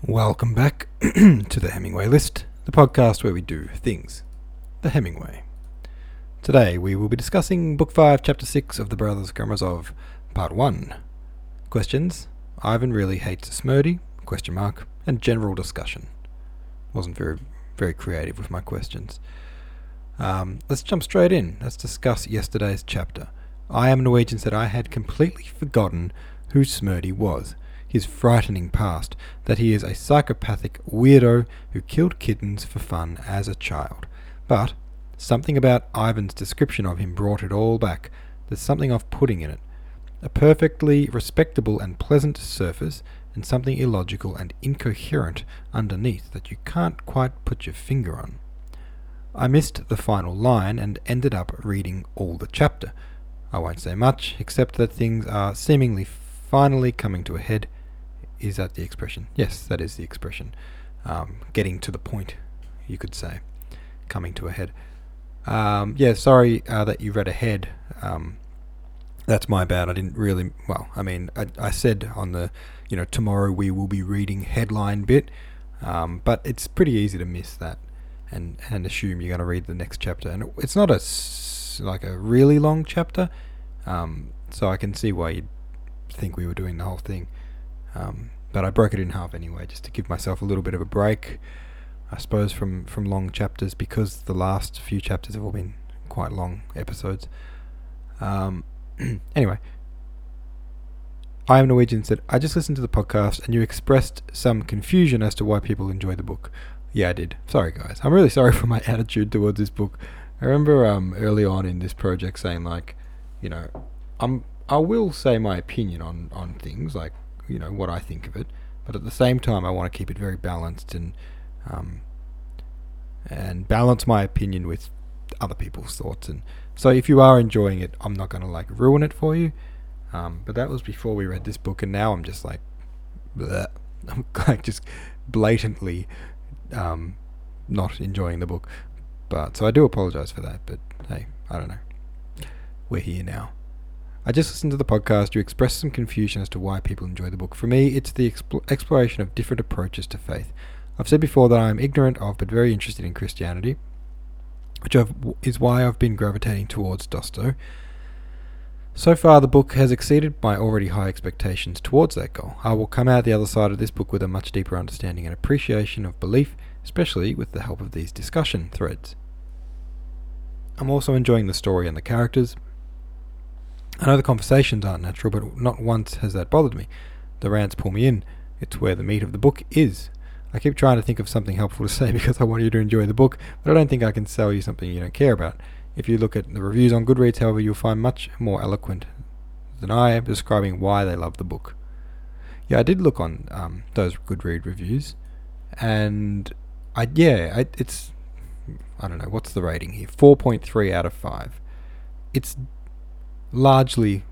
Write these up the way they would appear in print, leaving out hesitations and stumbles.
Welcome back to the Hemingway List, the podcast where we do things the Hemingway. Today we will be discussing Book 5, Chapter 6 of The Brothers Karamazov, Part 1. Questions, Ivan really hates Smrti, ? And general discussion. Wasn't very creative with my questions. Let's jump straight in. Let's discuss yesterday's chapter. I Am Norwegian said I had completely forgotten who Smrti was. His frightening past, that he is a psychopathic weirdo who killed kittens for fun as a child. But something about Ivan's description of him brought it all back. There's something off-putting in it. A perfectly respectable and pleasant surface, and something illogical and incoherent underneath that you can't quite put your finger on. I missed the final line and ended up reading all the chapter. I won't say much, except that things are seemingly finally coming to a head. Is that the expression? Yes, that is the expression. Getting to the point, you could say. Coming to a head. Sorry that you read ahead. That's my bad. I didn't really... I said on the, tomorrow we will be reading headline bit, but it's pretty easy to miss that and assume you're going to read the next chapter. And it's not a really long chapter, so I can see why you'd think we were doing the whole thing. But I broke it in half anyway, just to give myself a little bit of a break, I suppose, from long chapters, because the last few chapters have all been quite long episodes. Anyway, I Am Norwegian said, I just listened to the podcast and you expressed some confusion as to why people enjoy the book. Yeah, I did. Sorry, guys. I'm really sorry for my attitude towards this book. I remember early on in this project saying, I will say my opinion on things, what I think of it, but at the same time I want to keep it very balanced and balance my opinion with other people's thoughts. And so if you are enjoying it, I'm not going to ruin it for you, but that was before we read this book, and now I'm just bleh. I'm just blatantly not enjoying the book. But so I do apologize for that, but hey, I don't know, we're here now. I just listened to the podcast. You expressed some confusion as to why people enjoy the book. For me, it's the exploration of different approaches to faith. I've said before that I am ignorant of but very interested in Christianity, which is why I've been gravitating towards Dosto. So far, the book has exceeded my already high expectations towards that goal. I will come out the other side of this book with a much deeper understanding and appreciation of belief, especially with the help of these discussion threads. I'm also enjoying the story and the characters. I know the conversations aren't natural, but not once has that bothered me. The rants pull me in. It's where the meat of the book is. I keep trying to think of something helpful to say because I want you to enjoy the book, but I don't think I can sell you something you don't care about. If you look at the reviews on Goodreads, however, you'll find much more eloquent than I am describing why they love the book. Yeah, I did look on those Goodreads reviews, and it's, I don't know, what's the rating here? 4.3 out of 5. It's largely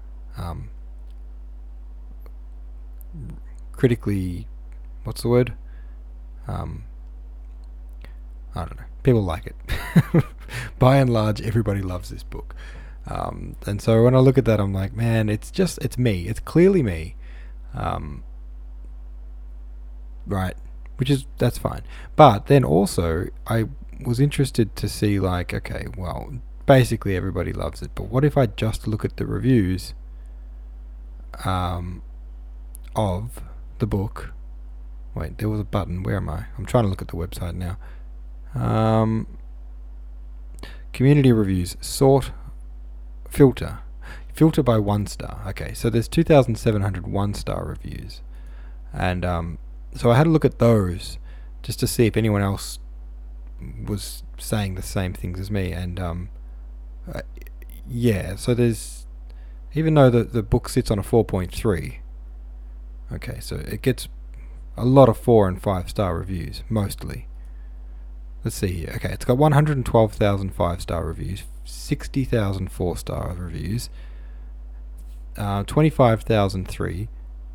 critically, what's the word? I don't know. People like it. By and large, everybody loves this book. And so when I look at that, I'm like, man, it's me. It's clearly me. Right. That's fine. But then also, I was interested to see, okay, well, basically everybody loves it, but what if I just look at the reviews of the book? Wait, there was a button. Where am I? I'm trying to look at the website now. Community reviews. Filter by 1 star. Okay, so there's 2,700 1-star reviews, and so I had a look at those just to see if anyone else was saying the same things as me, and so there's, even though the book sits on a 4.3, okay, so it gets a lot of 4 and 5-star reviews, mostly. Let's see here. Okay, it's got 112,000 5-star reviews, 60,000 4-star reviews, 25,003,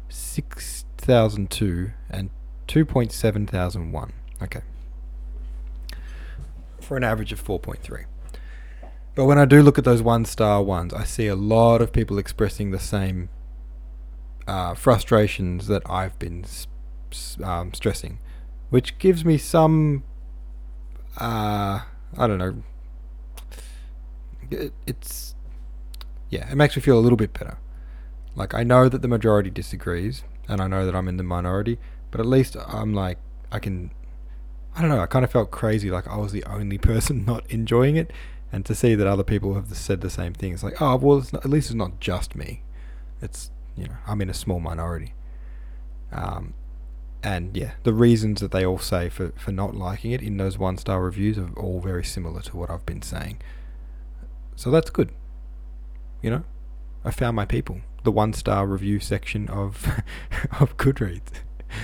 6,002, and 2,701. Okay. For an average of 4.3. But when I do look at those 1-star ones, I see a lot of people expressing the same frustrations that I've been stressing, which gives me some, I don't know, it makes me feel a little bit better. Like, I know that the majority disagrees, and I know that I'm in the minority, but at least I'm like, I don't know, I kind of felt crazy, like I was the only person not enjoying it, and to see that other people have said the same thing, it's like, oh, well, at least it's not just me. It's, I'm in a small minority. And yeah, the reasons that they all say for not liking it in those 1-star reviews are all very similar to what I've been saying. So that's good. I found my people. The 1-star review section of of Goodreads.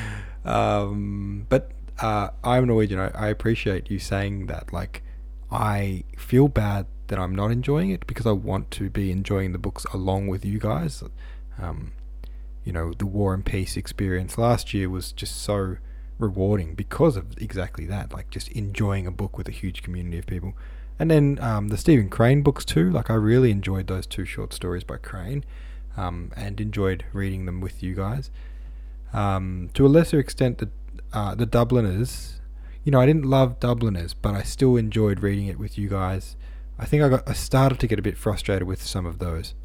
But I'm Norwegian. I appreciate you saying that. Like, I feel bad that I'm not enjoying it because I want to be enjoying the books along with you guys. The War and Peace experience last year was just so rewarding because of exactly that, like just enjoying a book with a huge community of people. And then the Stephen Crane books too, like I really enjoyed those 2 short stories by Crane, and enjoyed reading them with you guys. To a lesser extent, the Dubliners, I didn't love Dubliners, but I still enjoyed reading it with you guys. I think I started to get a bit frustrated with some of those.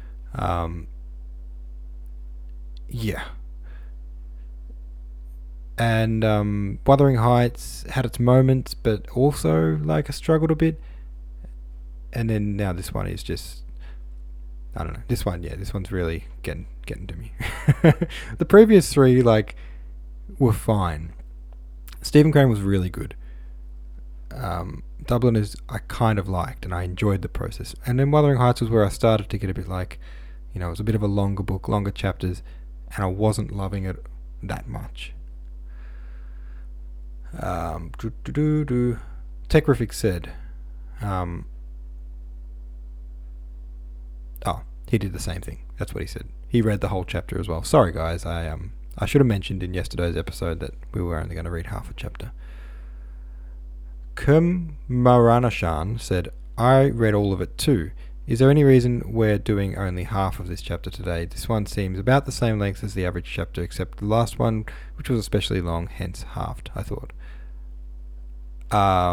Yeah. And Wuthering Heights had its moments, but also like I struggled a bit. And then now this one is just, I don't know. This one's really getting to me. The previous 3 were fine. Stephen Crane was really good. Dubliners I kind of liked, and I enjoyed the process. And then Wuthering Heights was where I started to get a bit like, it was a bit of a longer book, longer chapters, and I wasn't loving it that much. Techrific said, he did the same thing. That's what he said. He read the whole chapter as well. Sorry guys, I should have mentioned in yesterday's episode that we were only going to read half a chapter. Maranashan said, I read all of it too. Is there any reason we're doing only half of this chapter today? This one seems about the same length as the average chapter, except the last one, which was especially long, hence halved, I thought. I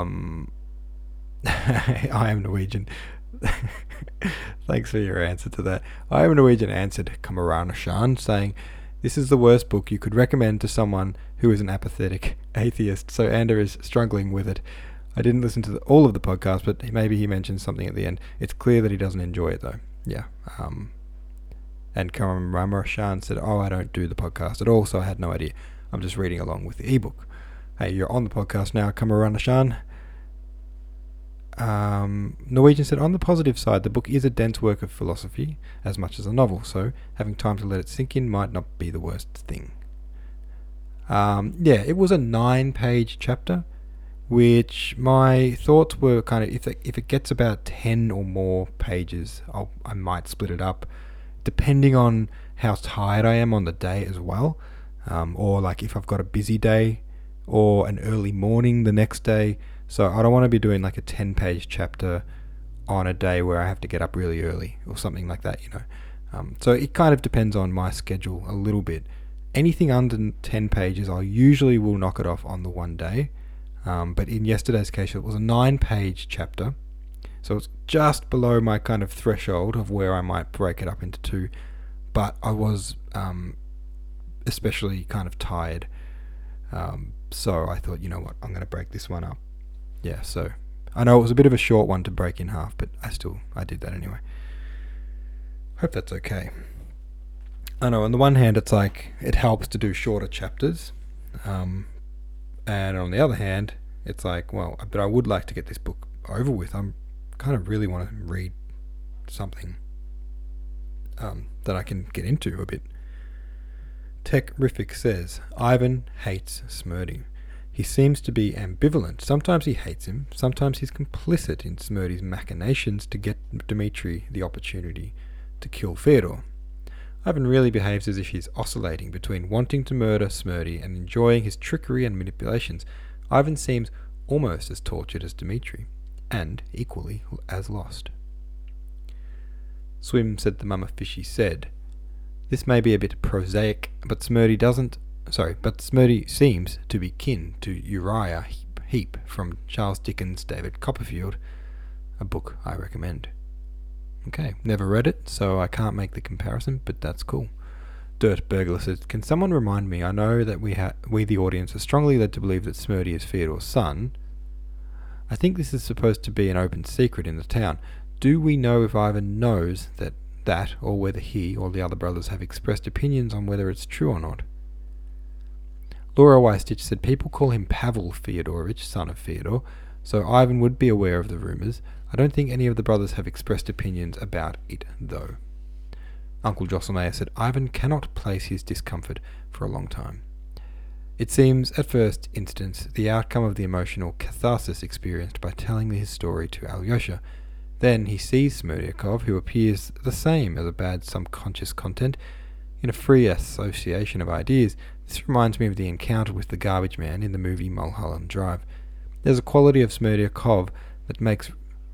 am Norwegian. Thanks for your answer to that. I am Norwegian answered Kamaranashan, saying, this is the worst book you could recommend to someone who is an apathetic atheist, so Ander is struggling with it. I didn't listen to all of the podcast, but maybe he mentioned something at the end. It's clear that he doesn't enjoy it, though. Yeah. And Kamaranashan said, I don't do the podcast at all, so I had no idea. I'm just reading along with the ebook. Hey, you're on the podcast now, Kamaranashan. Norwegian said, on the positive side, the book is a dense work of philosophy as much as a novel, so having time to let it sink in might not be the worst thing. It was a 9-page chapter, which my thoughts were kind of, if it gets about 10 or more pages, I might split it up, depending on how tired I am on the day as well, or like if I've got a busy day or an early morning the next day. So I don't want to be doing like a 10-page chapter on a day where I have to get up really early or something like that, So it kind of depends on my schedule a little bit. Anything under 10 pages, I usually will knock it off on the one day. But in yesterday's case, it was a 9-page chapter. So it's just below my kind of threshold of where I might break it up into 2. But I was especially kind of tired. So I thought, you know what, I'm going to break this one up. Yeah, so I know it was a bit of a short one to break in half, but I did that anyway. Hope that's okay. I know on the one hand, it's like it helps to do shorter chapters. And on the other hand, it's like, well, but I would like to get this book over with. I'm kind of really want to read something that I can get into a bit. Techrific says, Ivan hates Smrti. He seems to be ambivalent. Sometimes he hates him, sometimes he's complicit in Smrti's machinations to get Dmitri the opportunity to kill Fyodor. Ivan really behaves as if he's oscillating between wanting to murder Smrti and enjoying his trickery and manipulations. Ivan seems almost as tortured as Dmitri, and equally as lost. Swim said the Mama Fishy said, this may be a bit prosaic, but Smrti doesn't Smerdie seems to be kin to Uriah Heep from Charles Dickens' David Copperfield, a book I recommend. Okay, never read it, so I can't make the comparison, but that's cool. Dirt Burglar says, can someone remind me? I know that we the audience are strongly led to believe that Smerdie is Theodore's son. I think this is supposed to be an open secret in the town. Do we know if Ivan knows that, or whether he or the other brothers have expressed opinions on whether it's true or not? Laura Wystitch said people call him Pavel Feodorovich, son of Fyodor, so Ivan would be aware of the rumours. I don't think any of the brothers have expressed opinions about it, though. Uncle Drosselmeyer said Ivan cannot place his discomfort for a long time. It seems, at first instance, the outcome of the emotional catharsis experienced by telling his story to Alyosha. Then he sees Smerdyakov, who appears the same as a bad subconscious content, in a free association of ideas. This reminds me of the encounter with the garbage man in the movie Mulholland Drive. There's a quality of Smerdyakov that makes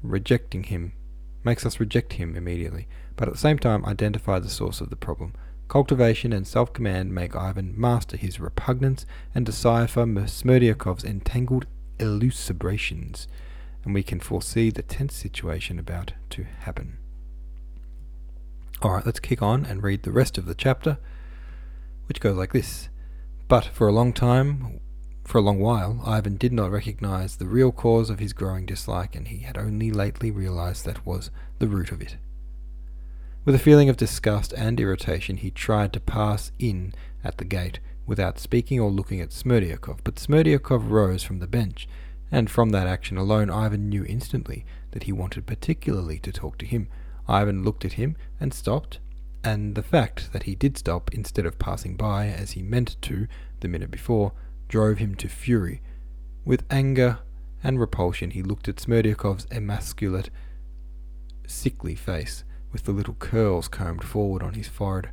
us reject him immediately, but at the same time identify the source of the problem. Cultivation and self-command make Ivan master his repugnance and decipher Smerdyakov's entangled elucubrations, and we can foresee the tense situation about to happen. Alright, let's kick on and read the rest of the chapter, which goes like this. But for a long while, Ivan did not recognize the real cause of his growing dislike, and he had only lately realized that was the root of it. With a feeling of disgust and irritation, he tried to pass in at the gate without speaking or looking at Smerdyakov, but Smerdyakov rose from the bench, and from that action alone Ivan knew instantly that he wanted particularly to talk to him. Ivan looked at him and stopped, and the fact that he did stop instead of passing by as he meant to the minute before drove him to fury. With anger and repulsion he looked at Smerdyakov's emasculate, sickly face, with the little curls combed forward on his forehead.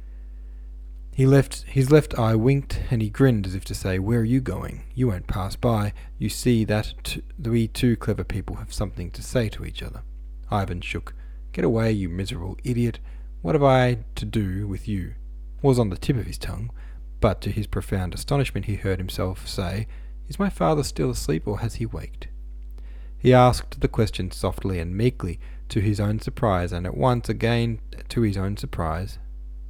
His left eye winked, and he grinned as if to say, "Where are you going? You won't pass by. You see that we two clever people have something to say to each other." Ivan shook. "Get away, you miserable idiot. What have I to do with you?" was on the tip of his tongue, but to his profound astonishment he heard himself say, "Is my father still asleep, or has he waked?" He asked the question softly and meekly, to his own surprise, and at once again to his own surprise.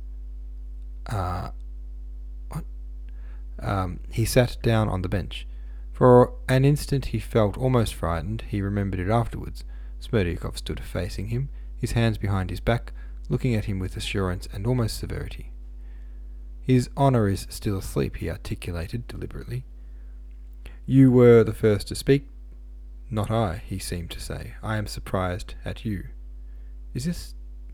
He sat down on the bench. For an instant he felt almost frightened. He remembered it afterwards. Smerdyakov stood facing him, his hands behind his back, looking at him with assurance and almost severity. "His honour is still asleep," he articulated deliberately. "You were the first to speak." "Not I," he seemed to say. "I am surprised at you." "Is this...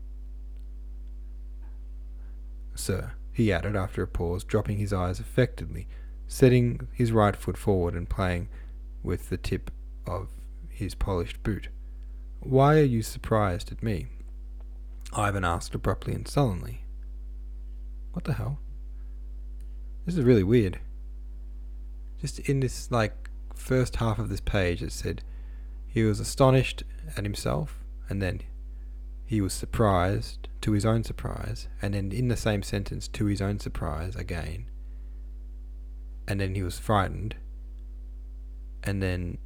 Sir," he added after a pause, dropping his eyes affectedly, setting his right foot forward and playing with the tip of his polished boot. "Why are you surprised at me?" Ivan asked abruptly and sullenly. What the hell? This is really weird. Just in this, first half of this page, it said he was astonished at himself, and then he was surprised to his own surprise, and then in the same sentence, to his own surprise again, and then he was frightened, and then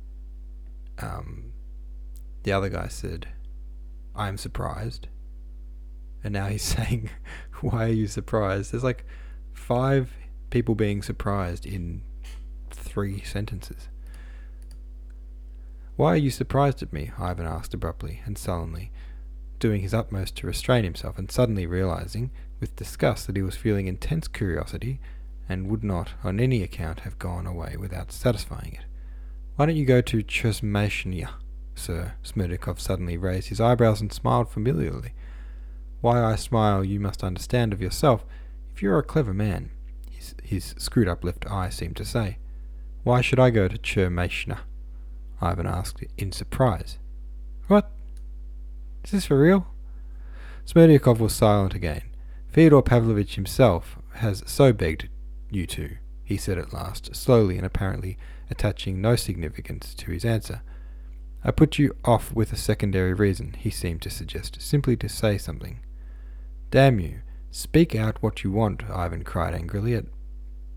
the other guy said, "I'm surprised," and now he's saying, "Why are you surprised?" There's 5 people being surprised in 3 sentences. "Why are you surprised at me?" Ivan asked abruptly and sullenly, doing his utmost to restrain himself, and suddenly realizing with disgust that he was feeling intense curiosity and would not on any account have gone away without satisfying it. "Why don't you go to Chesmashnia, sir?" Smerdyakov suddenly raised his eyebrows and smiled familiarly. "Why I smile you must understand of yourself. If you're a clever man," his screwed-up left eye seemed to say. "Why should I go to Chermashna?" Ivan asked in surprise. "What? Is this for real?" Smerdyakov was silent again. "Fyodor Pavlovitch himself has so begged you to," he said at last, slowly and apparently attaching no significance to his answer. "I put you off with a secondary reason," he seemed to suggest, "simply to say something." "Damn you! Speak out what you want," Ivan cried angrily,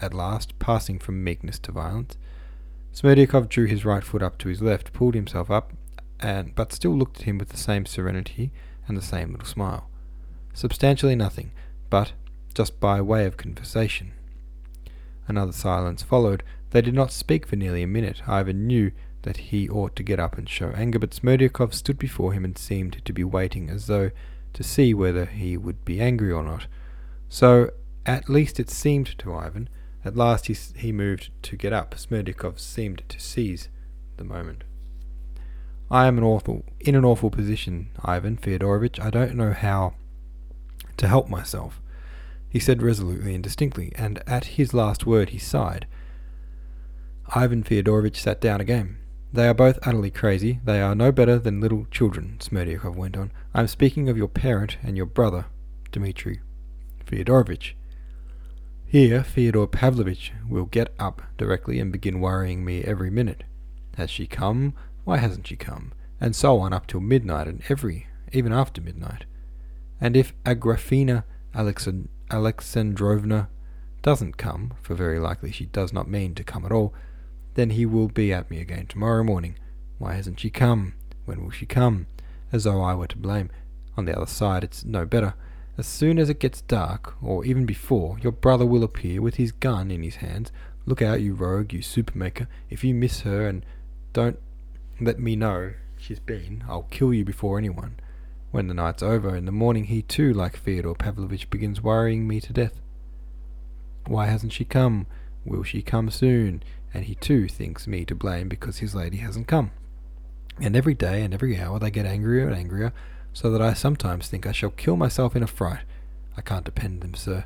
at last, passing from meekness to violence. Smerdyakov drew his right foot up to his left, pulled himself up, but still looked at him with the same serenity and the same little smile. Substantially nothing, but just by way of conversation. Another silence followed. They did not speak for nearly a minute. Ivan knew that he ought to get up and show anger, but Smerdyakov stood before him and seemed to be waiting as though to see whether he would be angry or not. So, at least it seemed to Ivan. At last he moved to get up. Smerdyakov seemed to seize the moment. I am in an awful position, Ivan Fyodorovitch. I don't know how to help myself, he said resolutely and distinctly, and at his last word he sighed. Ivan Fyodorovitch sat down again. They are both utterly crazy. They are no better than little children, Smerdyakov went on. I am speaking of your parent and your brother, Dmitri Fyodorovitch. Here, Fyodor Pavlovitch will get up directly and begin worrying me every minute. Has she come? Why hasn't she come? And so on up till midnight, and even after midnight. And if Agrafena Alexandrovna doesn't come, for very likely she does not mean to come at all, then he will be at me again tomorrow morning. Why hasn't she come? When will she come? As though I were to blame. On the other side, it's no better. As soon as it gets dark, or even before, your brother will appear with his gun in his hands. Look out, you rogue, you soup-maker. If you miss her and don't let me know she's been, I'll kill you before anyone. When the night's over, in the morning he too, like Fyodor Pavlovitch, begins worrying me to death. Why hasn't she come? Will she come soon? And he too thinks me to blame because his lady hasn't come. And every day and every hour they get angrier and angrier, so that I sometimes think I shall kill myself in a fright. I can't depend on them, sir.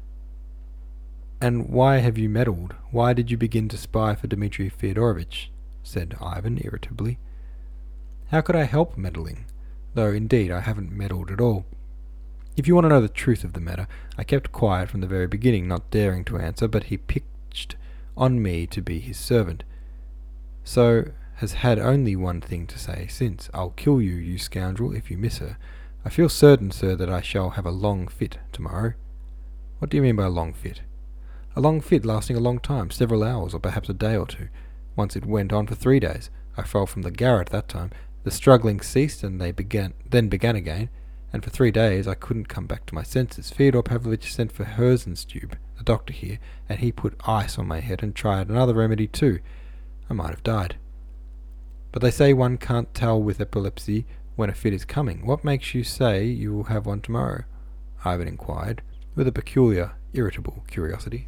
And why have you meddled? Why did you begin to spy for Dmitri Fyodorovitch? Said Ivan irritably. How could I help meddling? Though indeed I haven't meddled at all. If you want to know the truth of the matter, I kept quiet from the very beginning, not daring to answer, but he pitched on me to be his servant. So has had only one thing to say since. I'll kill you, you scoundrel, if you miss her. I feel certain, sir, that I shall have a long fit tomorrow. What do you mean by a long fit? A long fit lasting a long time, several hours, or perhaps a day or two. Once it went on for 3 days. I fell from the garret that time. The struggling ceased, and they began again, and for 3 days I couldn't come back to my senses. Fyodor Pavlovitch sent for Herzenstube, the doctor here, and he put ice on my head and tried another remedy too. I might have died. But they say one can't tell with epilepsy when a fit is coming. What makes you say you will have one tomorrow? Ivan inquired, with a peculiar, irritable curiosity.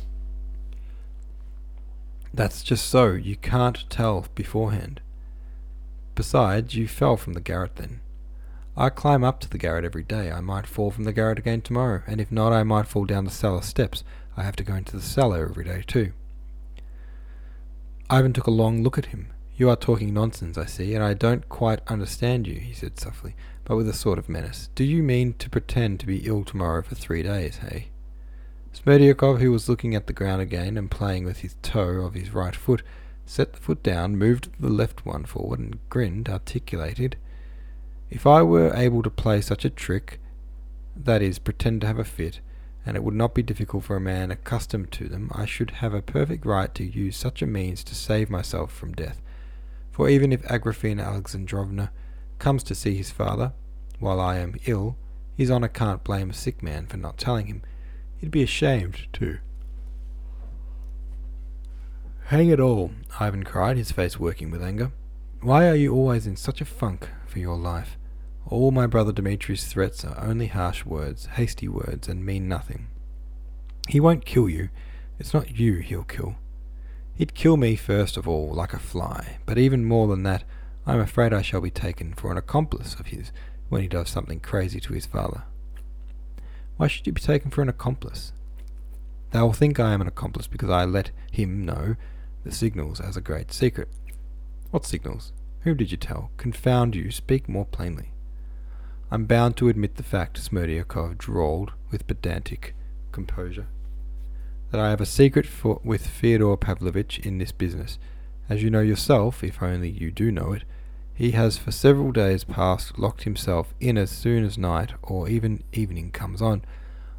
That's just so. You can't tell beforehand. Besides, you fell from the garret then. I climb up to the garret every day. I might fall from the garret again tomorrow, and if not, I might fall down the cellar steps. I have to go into the cellar every day too. Ivan took a long look at him. You are talking nonsense, I see, and I don't quite understand you, he said softly, but with a sort of menace. Do you mean to pretend to be ill tomorrow for 3 days, hey? Smerdyakov, who was looking at the ground again and playing with his toe of his right foot, set the foot down, moved the left one forward, and grinned, articulated. If I were able to play such a trick, that is, pretend to have a fit, and it would not be difficult for a man accustomed to them, I should have a perfect right to use such a means to save myself from death. For even if Agrafena Alexandrovna comes to see his father, while I am ill, his honour can't blame a sick man for not telling him. He'd be ashamed, too. Hang it all, Ivan cried, his face working with anger. Why are you always in such a funk for your life? All my brother Dmitri's threats are only harsh words, hasty words, and mean nothing. He won't kill you. It's not you he'll kill. He'd kill me first of all, like a fly, but even more than that, I'm afraid I shall be taken for an accomplice of his when he does something crazy to his father. Why should you be taken for an accomplice? They will think I am an accomplice because I let him know the signals as a great secret. What signals? Whom did you tell? Confound you, speak more plainly. I'm bound to admit the fact, Smerdyakov drawled with pedantic composure, that I have a secret with Fyodor Pavlovitch in this business. As you know yourself, if only you do know it, he has for several days past locked himself in as soon as night or even evening comes on.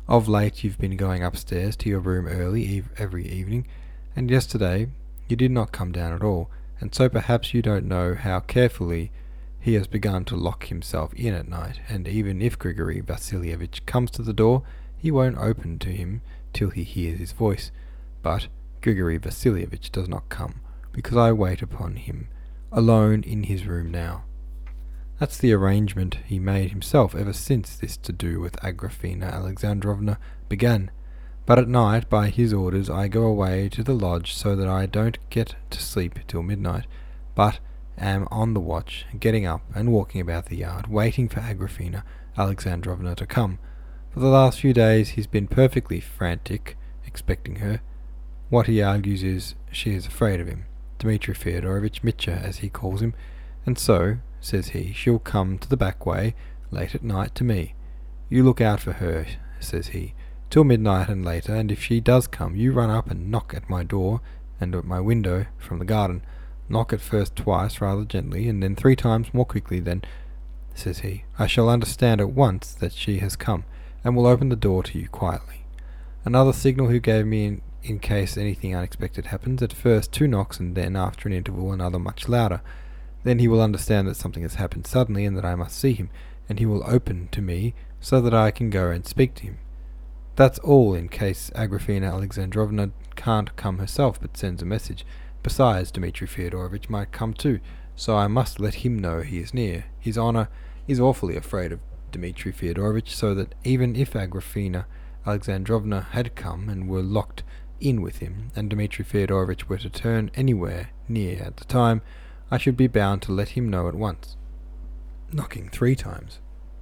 Of late you've been going upstairs to your room early every evening, and yesterday you did not come down at all, and so perhaps you don't know how carefully he has begun to lock himself in at night, and even if Grigory Vasilievich comes to the door, he won't open to him till he hears his voice. But Grigory Vasilievich does not come, because I wait upon him alone in his room now. That's the arrangement he made himself ever since this to-do with Agrafena Alexandrovna began. But at night, by his orders, I go away to the lodge so that I don't get to sleep till midnight, but am on the watch, getting up and walking about the yard, waiting for Agrafena Alexandrovna to come. For the last few days he's been perfectly frantic, expecting her. What he argues is she is afraid of him, Dmitri Fyodorovitch Mitya, as he calls him, and so, says he, she'll come to the back way late at night to me. You look out for her, says he, till midnight and later, and if she does come, you run up and knock at my door and at my window from the garden. Knock at first twice rather gently, and then 3 times more quickly. Then, says he, I shall understand at once that she has come, and will open the door to you quietly. Another signal he gave me in case anything unexpected happens, at first 2 knocks, and then, after an interval, another much louder. Then he will understand that something has happened suddenly, and that I must see him, and he will open to me so that I can go and speak to him. That's all in case Agrafena Alexandrovna can't come herself, but sends a message. Besides, Dmitri Fyodorovitch might come too, so I must let him know he is near. His Honour is awfully afraid of Dmitri Fyodorovitch, so that even if Agrafena Alexandrovna had come and were locked in with him, and Dmitri Fyodorovitch were to turn anywhere near at the time, I should be bound to let him know at once, knocking 3 times.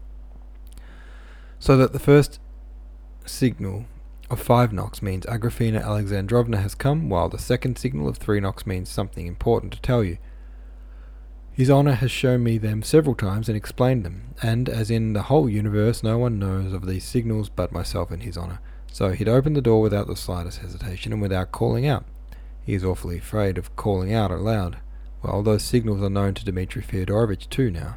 So that the first signal of 5 knocks means Agrafena Alexandrovna has come, while the second signal of 3 knocks means something important to tell you. His Honour has shown me them several times and explained them, and as in the whole universe no one knows of these signals but myself and His Honour, so he'd open the door without the slightest hesitation and without calling out. He is awfully afraid of calling out aloud. Well, those signals are known to Dmitri Fyodorovitch too now.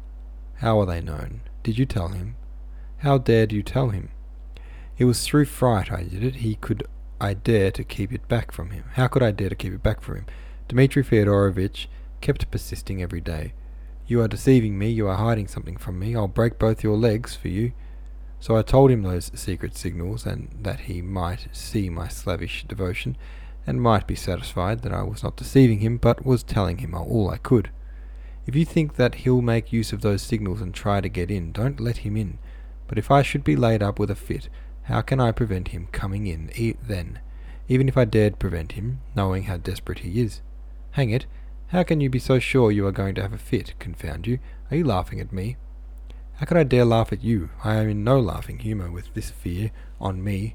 How are they known? Did you tell him? How dared you tell him? It was through fright I did it. I dare to keep it back from him. How could I dare to keep it back from him? Dmitri Fyodorovitch kept persisting every day. You are deceiving me, you are hiding something from me, I'll break both your legs for you. So I told him those secret signals, and that he might see my slavish devotion, and might be satisfied that I was not deceiving him, but was telling him all I could. If you think that he'll make use of those signals and try to get in, don't let him in. But if I should be laid up with a fit, how can I prevent him coming in then, even if I dared prevent him, knowing how desperate he is? Hang it, how can you be so sure you are going to have a fit, confound you? Are you laughing at me? How could I dare laugh at you? I am in no laughing humour with this fear on me.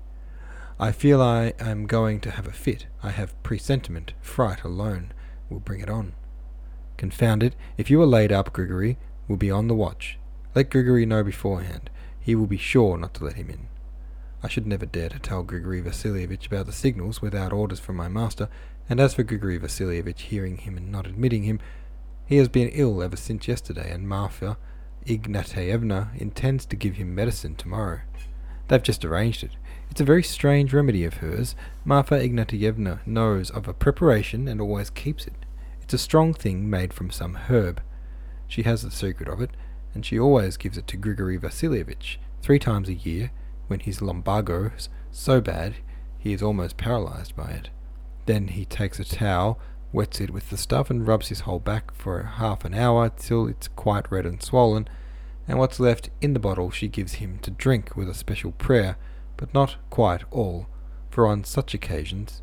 I feel I am going to have a fit. I have presentiment. Fright alone will bring it on. Confound it, if you are laid up, Grigory will be on the watch. Let Grigory know beforehand. He will be sure not to let him in. I should never dare to tell Grigory Vasilievich about the signals without orders from my master, and as for Grigory Vasilievich hearing him and not admitting him, he has been ill ever since yesterday, and Marfa Ignatievna intends to give him medicine tomorrow. They've just arranged it. It's a very strange remedy of hers. Marfa Ignatievna knows of a preparation and always keeps it. It's a strong thing made from some herb. She has the secret of it, and she always gives it to Grigory Vasilievich 3 times a year, when his lumbago's so bad he is almost paralyzed by it. Then he takes a towel, wets it with the stuff, and rubs his whole back for half an hour till it's quite red and swollen, and what's left in the bottle she gives him to drink with a special prayer, but not quite all, for on such occasions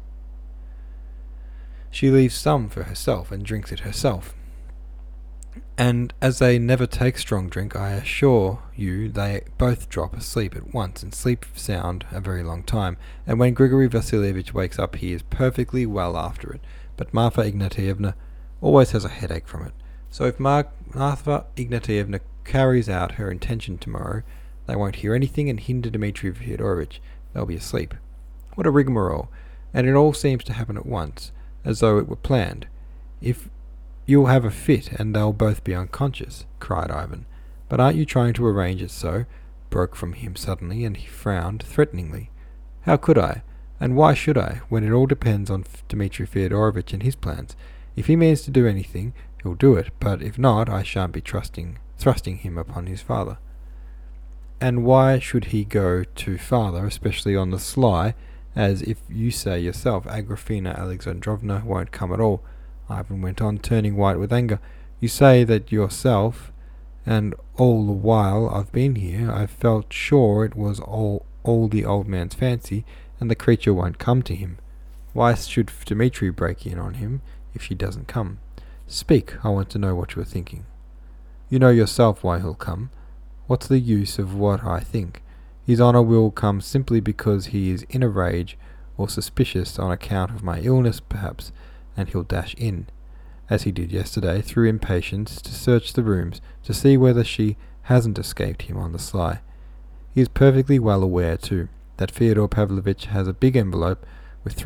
she leaves some for herself and drinks it herself. And as they never take strong drink, I assure you they both drop asleep at once and sleep sound a very long time, and when Grigory Vasilievich wakes up he is perfectly well after it, but Marfa Ignatievna always has a headache from it. So if Marfa Ignatievna carries out her intention tomorrow, they won't hear anything and hinder Dmitri Fyodorovitch. They'll be asleep. What a rigmarole! And it all seems to happen at once, as though it were planned. If you'll have a fit and they'll both be unconscious, cried Ivan. But aren't you trying to arrange it so? broke from him suddenly, and he frowned threateningly. How could I? And why should I, when it all depends on Dmitri Fyodorovitch and his plans? If he means to do anything, he'll do it, but if not, I shan't be thrusting him upon his father. And why should he go to father, especially on the sly, as if you say yourself, Agrafena Alexandrovna won't come at all? Ivan went on, turning white with anger. You say that yourself, and all the while I've been here, I've felt sure it was all the old man's fancy, and the creature won't come to him. Why should Dmitri break in on him if she doesn't come? Speak, I want to know what you are thinking. You know yourself why he'll come. What's the use of what I think? His honour will come simply because he is in a rage, or suspicious on account of my illness, perhaps, and he'll dash in, as he did yesterday, through impatience, to search the rooms, to see whether she hasn't escaped him on the sly. He is perfectly well aware, too, that Fyodor Pavlovitch has a big envelope with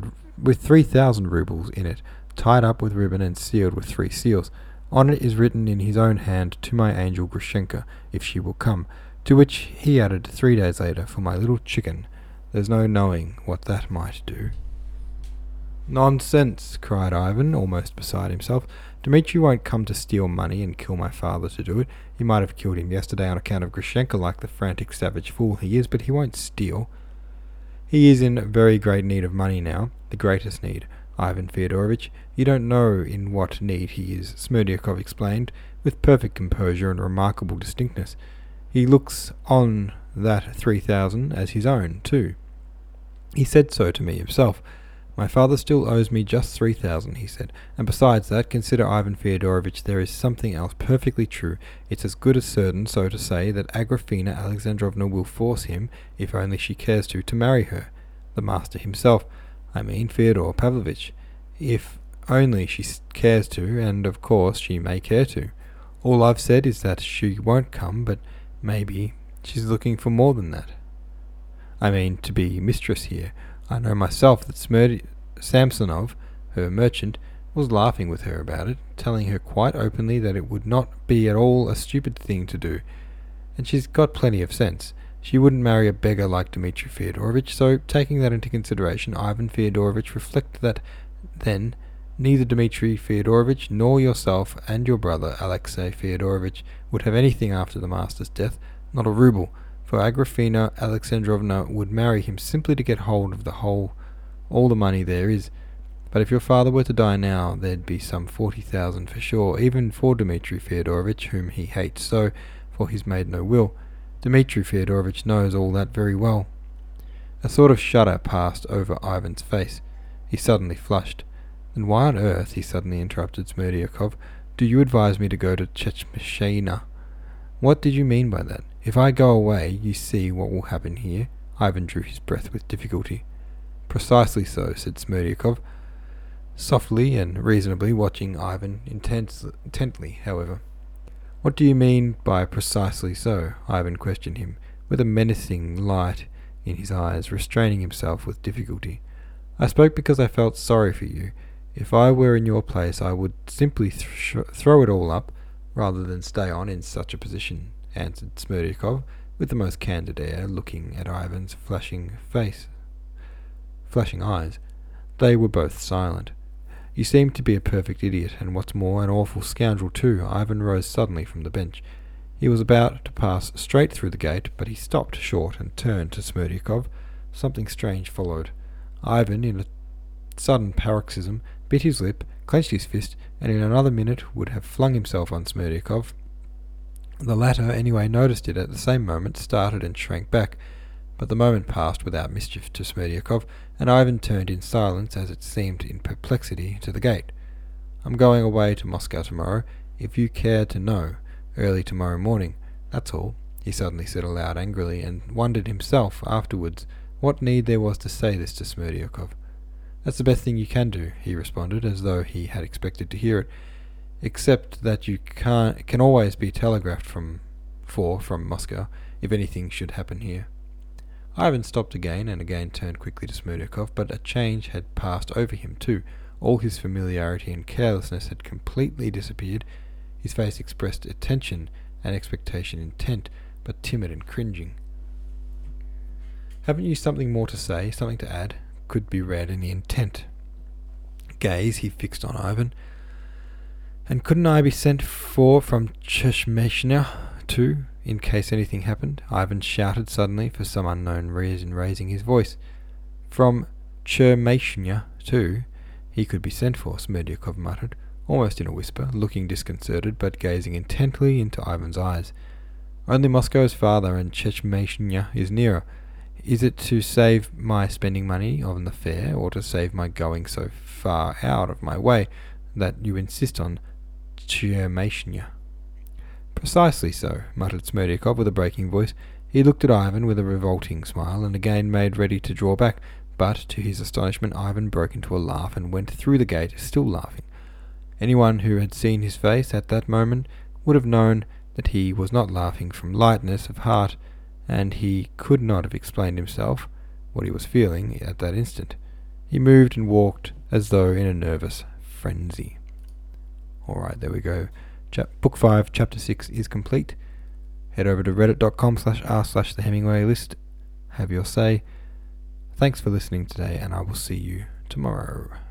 3,000 roubles in it, tied up with ribbon and sealed with 3 seals. On it is written in his own hand, to my angel Grushenka, if she will come, to which he added 3 days later, for my little chicken. There's no knowing what that might do. Nonsense, cried Ivan, almost beside himself. Dmitri won't come to steal money and kill my father to do it. He might have killed him yesterday on account of Grushenka, like the frantic savage fool he is, but he won't steal. He is in very great need of money now, the greatest need. Ivan Fyodorovitch, you don't know in what need he is, Smerdyakov explained, with perfect composure and remarkable distinctness. He looks on that 3,000 as his own, too. He said so to me himself. My father still owes me just 3,000, he said, and besides that, consider Ivan Fyodorovitch, there is something else perfectly true. It's as good as certain, so to say, that Agrafena Alexandrovna will force him, if only she cares to marry her. The master himself, I mean Fyodor Pavlovitch, if only she cares to, and of course she may care to. All I've said is that she won't come, but maybe she's looking for more than that. I mean to be mistress here. I know myself that Samsonov, her merchant, was laughing with her about it, telling her quite openly that it would not be at all a stupid thing to do. And she's got plenty of sense. She wouldn't marry a beggar like Dmitri Fyodorovitch, so taking that into consideration, Ivan Fyodorovitch, reflect that then neither Dmitri Fyodorovitch nor yourself and your brother Alexey Fyodorovitch would have anything after the master's death, not a rouble, for Agrafena Alexandrovna would marry him simply to get hold of all the money there is. But if your father were to die now, there'd be some 40,000 for sure, even for Dmitri Fyodorovitch, whom he hates so, for he's made no will. Dmitri Fyodorovitch knows all that very well. A sort of shudder passed over Ivan's face. He suddenly flushed. Then why on earth, he suddenly interrupted Smerdyakov, do you advise me to go to Chechnyshina? What did you mean by that? If I go away, you see what will happen here. Ivan drew his breath with difficulty. Precisely so, said Smerdyakov, softly and reasonably, watching Ivan intently, however. What do you mean by precisely so? Ivan questioned him, with a menacing light in his eyes, restraining himself with difficulty. I spoke because I felt sorry for you. If I were in your place, I would simply throw it all up, rather than stay on in such a position, answered Smerdyakov, with the most candid air, looking at Ivan's flashing eyes. They were both silent. You seem to be a perfect idiot, and what's more, an awful scoundrel too. Ivan rose suddenly from the bench. He was about to pass straight through the gate, but he stopped short and turned to Smerdyakov. Something strange followed. Ivan, in a sudden paroxysm, bit his lip, clenched his fist, and in another minute would have flung himself on Smerdyakov. The latter, anyway, noticed it at the same moment, started and shrank back, but the moment passed without mischief to Smerdyakov, and Ivan turned in silence, as it seemed in perplexity, to the gate. I'm going away to Moscow tomorrow, if you care to know, early tomorrow morning. That's all, he suddenly said aloud angrily, and wondered himself afterwards what need there was to say this to Smerdyakov. That's the best thing you can do, he responded, as though he had expected to hear it, except that you can always be telegraphed from Moscow, if anything should happen here. Ivan stopped again, and again turned quickly to Smerdyakov, but a change had passed over him too. All his familiarity and carelessness had completely disappeared. His face expressed attention and expectation intent. but timid and cringing. "Haven't you something more to say, something to add?" could be read in the intent gaze he fixed on Ivan. "And couldn't I be sent for from Chermashnya too, in case anything happened?" Ivan shouted suddenly, for some unknown reason raising his voice. "From Chermashnya too? He could be sent for," Smerdyakov muttered, almost in a whisper, looking disconcerted, but gazing intently into Ivan's eyes. "Only Moscow is farther, and Chermashnya is nearer. Is it to save my spending money on the fare, or to save my going so far out of my way, that you insist on Chermashnya?" "Precisely so," muttered Smerdyakov with a breaking voice. He looked at Ivan with a revolting smile, and again made ready to draw back, but to his astonishment Ivan broke into a laugh and went through the gate, still laughing. Anyone who had seen his face at that moment would have known that he was not laughing from lightness of heart, and he could not have explained himself what he was feeling at that instant. He moved and walked as though in a nervous frenzy. Alright, there we go. Book 5, Chapter 6 is complete. Head over to reddit.com/r/thehemingway list. Have your say. Thanks for listening today, and I will see you tomorrow.